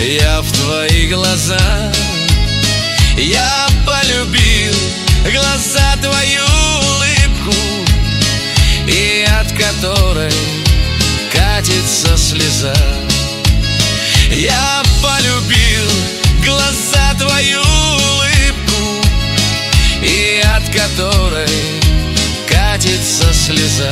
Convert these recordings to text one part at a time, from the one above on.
я в твои глаза. Я полюбил глаза, твою улыбку, и от которой катится слеза. Я полюбил глаза, твою улыбку, и от которой катится слеза.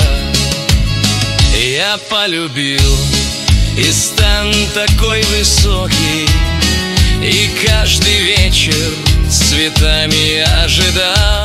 Я полюбил и стан такой высокий, и каждый вечер с цветами ожидал.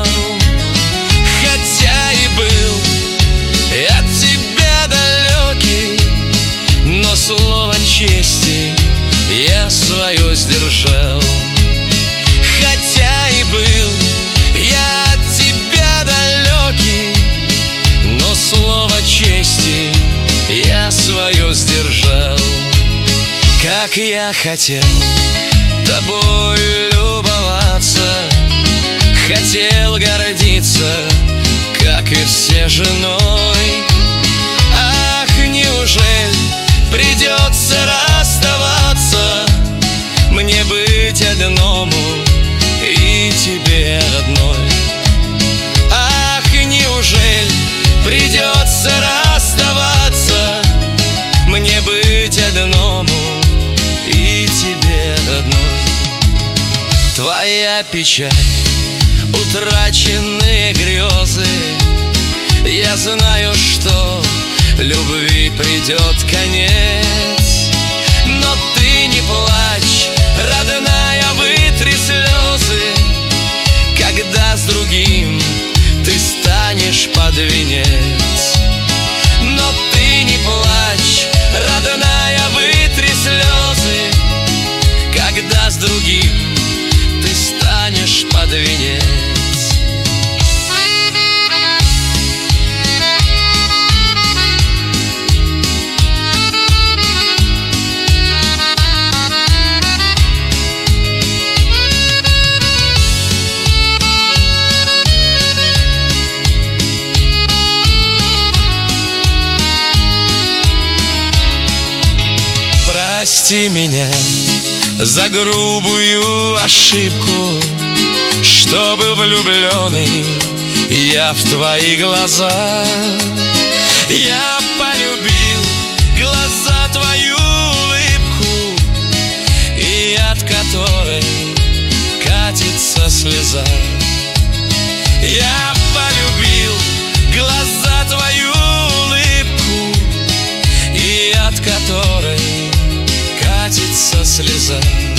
Хотя и был от тебя далекий, но слово чести я свое сдержал. Хотя и был я от тебя далекий, но слово чести я свое сдержал. Как я хотел тобой любоваться, хотел гордиться, как и все, женой. Ах, неужели придется расставаться, мне быть одному и тебе одной? Ах, неужели придется расставаться, мне быть одному и тебе одной? Твоя печаль, утраченные грезы, я знаю, что любви придет конец. Но ты не плачь, родная, вытри слезы, когда с другим ты станешь под венец. Но ты не плачь, родная, вытри слезы, когда с другим ты станешь под венец. Прости меня за грубую ошибку, что был влюбленный я в твои глаза. Я полюбил глаза, твою улыбку, и от которой катится слеза. Я полюбил глаза, твою улыбку, и от которой катится слеза.